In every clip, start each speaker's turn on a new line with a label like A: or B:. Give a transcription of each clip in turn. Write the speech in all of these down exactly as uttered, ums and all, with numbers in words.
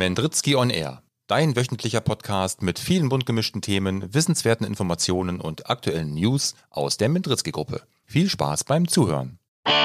A: Mendritzky on Air, dein wöchentlicher Podcast mit vielen bunt gemischten Themen, wissenswerten Informationen und aktuellen News aus der Mendritzky-Gruppe. Viel Spaß beim Zuhören.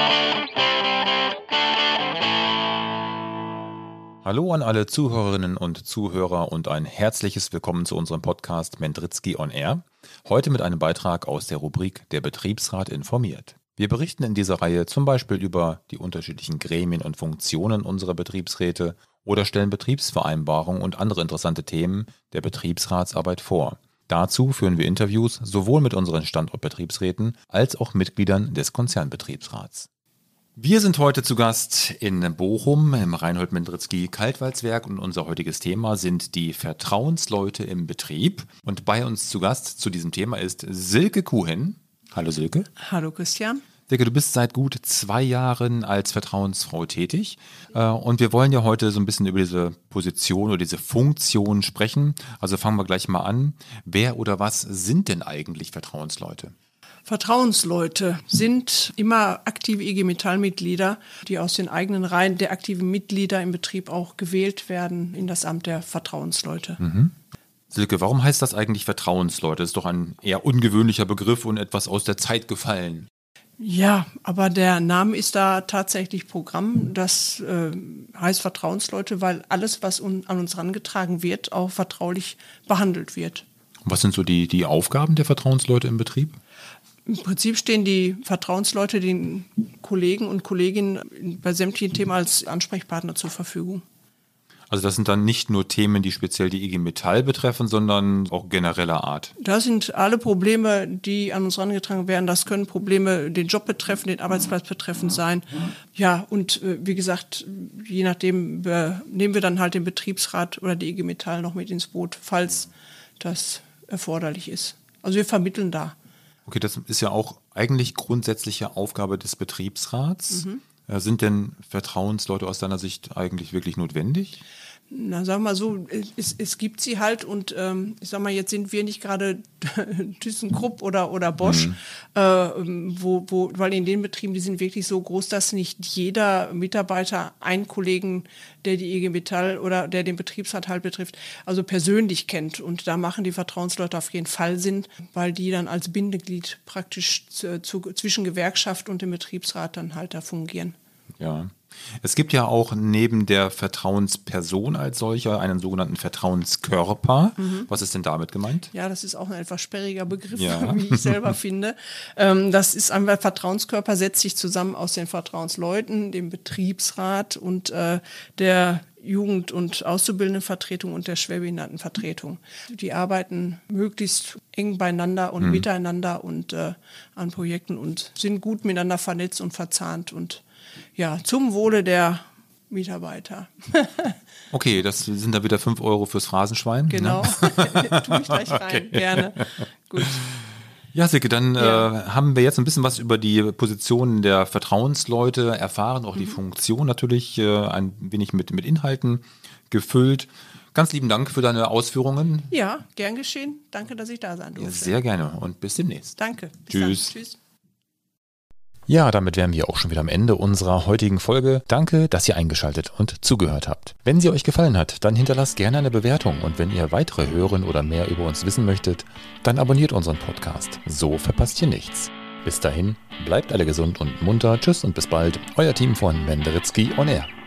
A: Hallo an alle Zuhörerinnen und Zuhörer und ein herzliches Willkommen zu unserem Podcast Mendritzky on Air. Heute mit einem Beitrag aus der Rubrik Der Betriebsrat informiert. Wir berichten in dieser Reihe zum Beispiel über die unterschiedlichen Gremien und Funktionen unserer Betriebsräte oder stellen Betriebsvereinbarungen und andere interessante Themen der Betriebsratsarbeit vor. Dazu führen wir Interviews sowohl mit unseren Standortbetriebsräten als auch Mitgliedern des Konzernbetriebsrats. Wir sind heute zu Gast in Bochum im Reinhold-Mendritzky-Kaltwalzwerk und unser heutiges Thema sind die Vertrauensleute im Betrieb. Und bei uns zu Gast zu diesem Thema ist Silke Kuhen. Hallo Silke.
B: Hallo Christian.
A: Silke, du bist seit gut zwei Jahren als Vertrauensfrau tätig und wir wollen ja heute so ein bisschen über diese Position oder diese Funktion sprechen. Also fangen wir gleich mal an. Wer oder was sind denn eigentlich Vertrauensleute?
B: Vertrauensleute sind immer aktive I G Metall-Mitglieder, die aus den eigenen Reihen der aktiven Mitglieder im Betrieb auch gewählt werden in das Amt der Vertrauensleute.
A: Mhm. Silke, warum heißt das eigentlich Vertrauensleute? Das ist doch ein eher ungewöhnlicher Begriff und etwas aus der Zeit gefallen.
B: Ja, aber der Name ist da tatsächlich Programm. Das äh, heißt Vertrauensleute, weil alles, was un- an uns herangetragen wird, auch vertraulich behandelt wird.
A: Was sind so die, die Aufgaben der Vertrauensleute im Betrieb?
B: Im Prinzip stehen die Vertrauensleute den Kollegen und Kolleginnen bei sämtlichen Themen als Ansprechpartner zur Verfügung.
A: Also das sind dann nicht nur Themen, die speziell die I G Metall betreffen, sondern auch genereller Art.
B: Das sind alle Probleme, die an uns herangetragen werden. Das können Probleme den Job betreffen, den Arbeitsplatz betreffend sein. Ja, und äh, wie gesagt, je nachdem äh, nehmen wir dann halt den Betriebsrat oder die I G Metall noch mit ins Boot, falls das erforderlich ist. Also wir vermitteln da.
A: Okay, das ist ja auch eigentlich grundsätzliche Aufgabe des Betriebsrats. Mhm. Äh, sind denn Vertrauensleute aus deiner Sicht eigentlich wirklich notwendig?
B: Na, sagen wir mal so, es, es gibt sie halt und ähm, ich sag mal, jetzt sind wir nicht gerade ThyssenKrupp oder, oder Bosch, mhm. äh, wo, wo, weil in den Betrieben, die sind wirklich so groß, dass nicht jeder Mitarbeiter einen Kollegen, der die I G Metall oder der den Betriebsrat halt betrifft, also persönlich kennt. Und da machen die Vertrauensleute auf jeden Fall Sinn, weil die dann als Bindeglied praktisch zu, zu, zwischen Gewerkschaft und dem Betriebsrat dann halt da fungieren.
A: Ja. Es gibt ja auch neben der Vertrauensperson als solcher einen sogenannten Vertrauenskörper. Mhm. Was ist denn damit gemeint?
B: Ja, das ist auch ein etwas sperriger Begriff,
A: ja.
B: wie ich selber finde. Ähm, das ist einfach, Vertrauenskörper setzt sich zusammen aus den Vertrauensleuten, dem Betriebsrat und äh, der Jugend- und Auszubildendenvertretung und der Schwerbehindertenvertretung. Die arbeiten möglichst eng beieinander und mhm. miteinander und äh, an Projekten und sind gut miteinander vernetzt und verzahnt und ja, zum Wohle der Mitarbeiter.
A: Okay, das sind da wieder fünf Euro fürs Phrasenschwein.
B: Genau,
A: ne?
B: Tue ich gleich rein, okay. Gerne. Gut.
A: Ja, Silke, dann
B: ja.
A: äh, haben wir jetzt ein bisschen was über die Positionen der Vertrauensleute erfahren, auch mhm. die Funktion natürlich äh, ein wenig mit, mit Inhalten gefüllt. Ganz lieben Dank für deine Ausführungen.
B: Ja, gern geschehen. Danke, dass ich da sein durfte.
A: Ja, sehr gerne und bis demnächst.
B: Danke. Bis
A: Tschüss.
B: Dann. Tschüss.
A: Ja, damit wären wir auch schon wieder am Ende unserer heutigen Folge. Danke, dass ihr eingeschaltet und zugehört habt. Wenn sie euch gefallen hat, dann hinterlasst gerne eine Bewertung und wenn ihr weitere hören oder mehr über uns wissen möchtet, dann abonniert unseren Podcast. So verpasst ihr nichts. Bis dahin, bleibt alle gesund und munter. Tschüss und bis bald. Euer Team von Mendritzky on Air.